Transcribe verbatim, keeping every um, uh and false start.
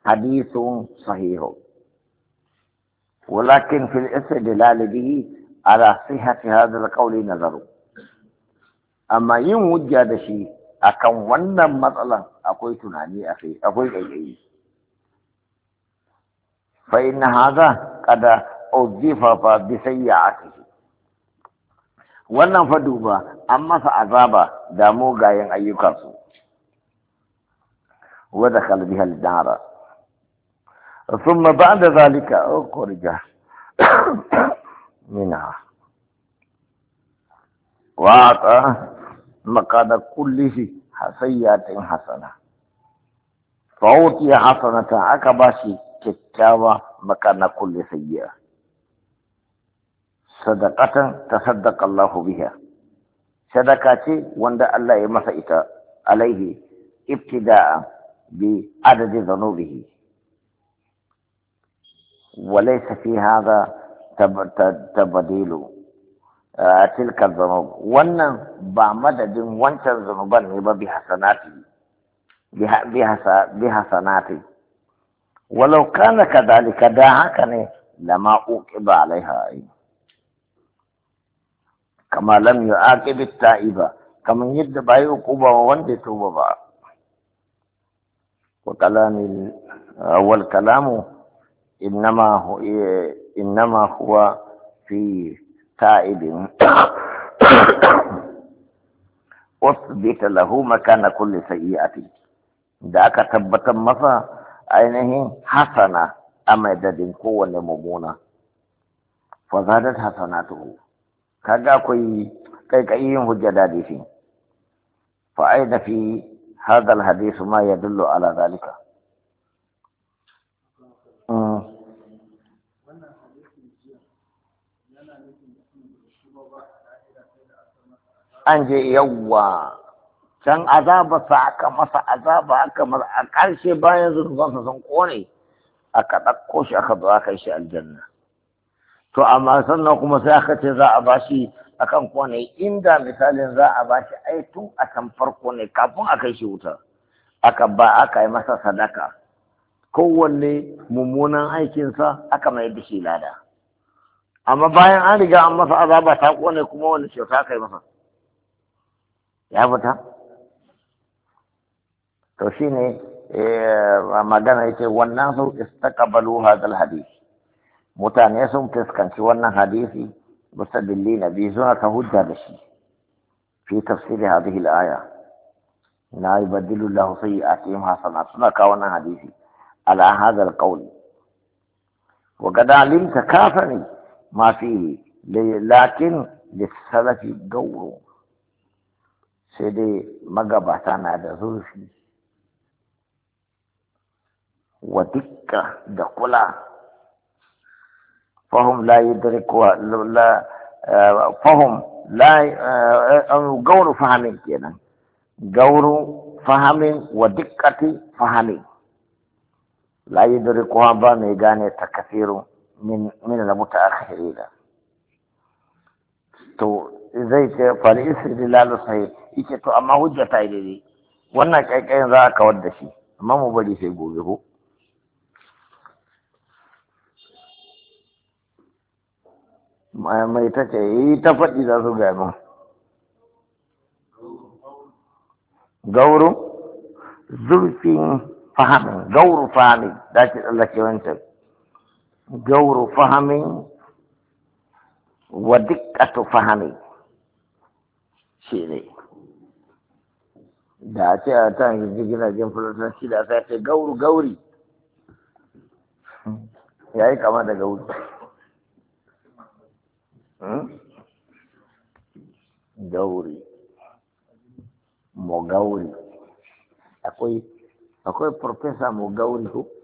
حديث صحيح، ولكن في الاستدلال به على صحة هذا القول نظر. أما yin hujja da shi akan wannan matsalan akwai tunani a kai, akwai ƙaiƙayi. Fa inna hadha qad uzifa fa bi sayyi'atihi. Wannan fa duba an masa azaba da mugayen ayyukansu. Wa dakhala biha al-nara. ثم بعد ذلك أخرج منها وأعطى مقاد كل سيئة حسنة، فأوتي حسنة أكباشي كتاوى مكان كل سيئة، صدقة تصدق الله بها، صدقة وند الله يمسئت عليه ابتداء بعدد ذنوبه، وليس في هذا تبديل تلك الذنوب، وان بعمدد وانت الذنوبان يبقى بحسناته بحسناته، ولو كان كذلك داعكني لما أوكب عليها أي. كما لم يعاقب التائبة كما يد باي عقوبة ووند توبة. وكلام أول كلامه إنما هو إنما هو في تائب أثبت له مكان كل سيئة، ذاك تبت مصا عينه حسنة أمدد قوة مبونة فزادت حسناته، كذا كوي كي كيهم الجداد فيه. فأين في هذا الحديث ما يدل على ذلك؟ an je yawwa can azaba sa aka masa azaba aka masa a ƙarshe bayan zunubansa sun kone aka ɗauko shi aka zo aka yi shi aljanna. To amma sannan kuma sai aka ce za a bashi akan kone, inda misalin za a bashi ai tun a can farko ne kafin a kai shi wuta aka ba aka yi masa sadaka, kowanne mummunan aikinsa aka mai da shi lada. Amma bayan an riga an masa azaba ta kone kuma wani kyauta aka yi masa ya fita. To shi ne magana yake wannan su istaqbalu hadal hadith, mutane sun fuskanci wannan hadisi mustadillina bi suna ta hujja da shi fi tafsir hadhihi al-aya la yubaddilu Allahu sayyi'atihim hasanat, suna kawo wannan hadisi ala hadha al-qawl. wa qad alimta kafani ma fihi lakin lis-salafi gawru, sai dai magabata na da zurfi wa dukka da kula. fahim la yudrikuha la fahim la gauru fahamin kenan, gauru fahamin wa dikkati fahamin la yudrikuha ba mai gane ta kafiru min min al-mutaakhirina. To zai ce fal istidlalu sahih yake, to amma hujja ta yi daidai, wannan kaikayin za a kawar da shi, amma mu bari sai gobe ko. Mai ta ce yi ta faɗi za su gano gauru zurfin fahamin, gauru fahamin da ke tsallake wancan, gauru fahamin wa dikkatu fahamin shi ne. Da a ce a ta gidajen fulotanci da ta ce gauru gauri ya yi kama da gauri. Gauri mo gauri akwai akwai profesa mo gauri ko